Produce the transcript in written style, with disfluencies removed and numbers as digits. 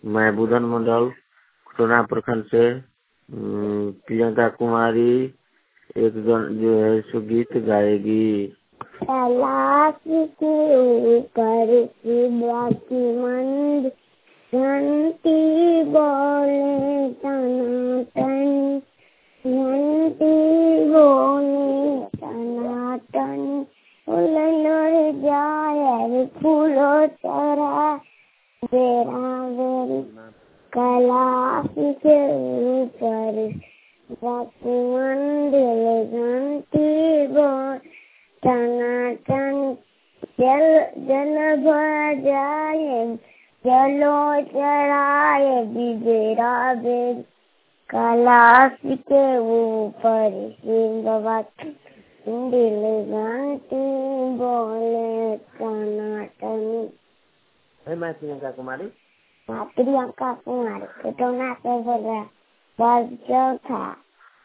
मैं बुधन मंडल खुटना प्रखंड से प्रियंका कुमारी एक जो है सो गीत गाएगी। कैलाश के ऊपर शिवरात्रि मंद घंटी बोले टनाटन, घंटी बोले टनाटन, उलड़ जाए फूलो चरा बेरा बेरी। कैलाश के ऊपर शिवरात्रि मंदिर घंटी बोल टनाटन, जल भर जाए जलो चढ़ाए बिबेरा बेर। कैलाश के ऊपर शिवरात्रि मंदिर घंटी बोले टनाटन। मैं प्रियंका कुमारी खुटना से बोल रहा बस चौथा।